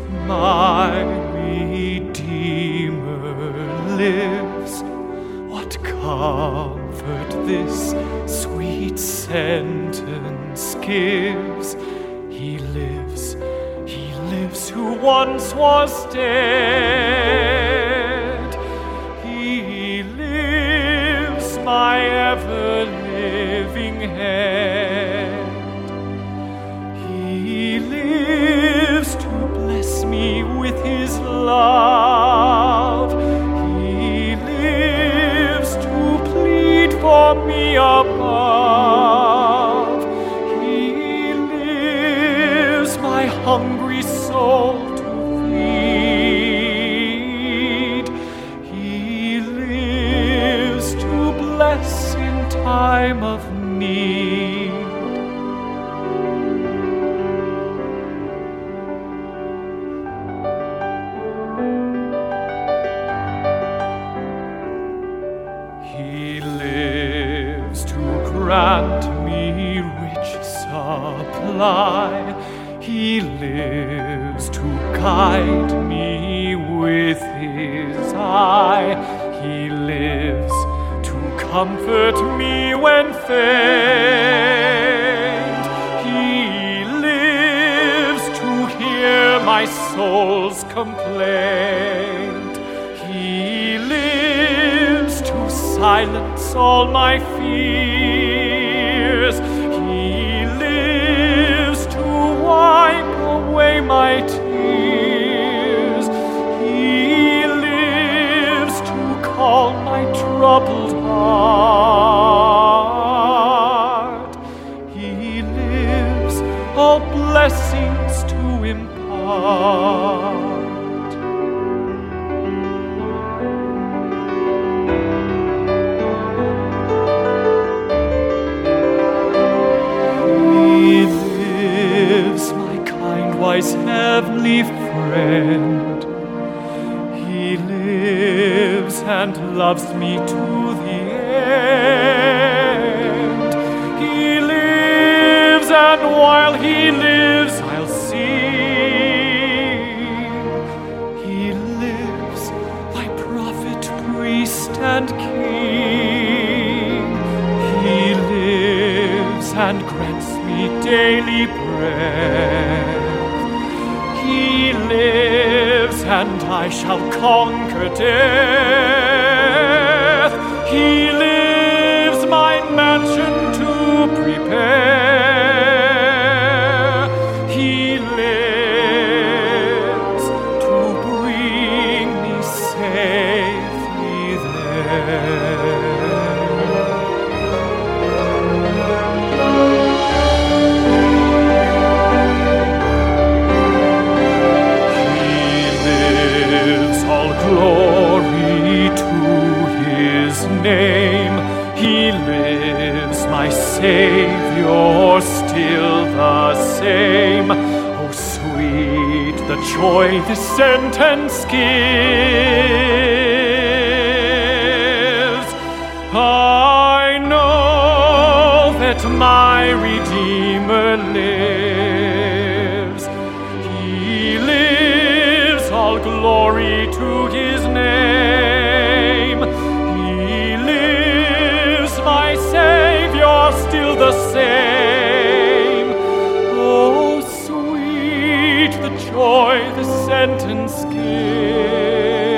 my Redeemer lives. What comfort this sweet sentence gives. He lives who once was dead. He lives, my ever-living head. He lives to bless me with his love. He lives to plead for me above. He lives, my hungry soul to feed. He lives to bless in time of need. He lives to grant me rich supply. He lives to guide me with his eye. He lives to comfort me when faint. He lives to hear my soul's complaint. He lives to silence all my fears. He lives to wipe away my tears. He lives to calm my troubled heart. He lives all blessings to impart. Wise heavenly friend, he lives and loves me to the end. He lives, and while he lives, I'll sing. He lives, my prophet, priest, and king. He lives and grants me daily bread. He lives, and I shall conquer death. He lives, my mansion to prepare. He lives to bring me safely there. Glory to his name. He lives, my Savior, still the same. Oh, sweet the joy this sentence gives. I know that my Redeemer lives. He lives, all glory to his name. He lives, my Savior, still the same. Oh, sweet the joy the sentence gives.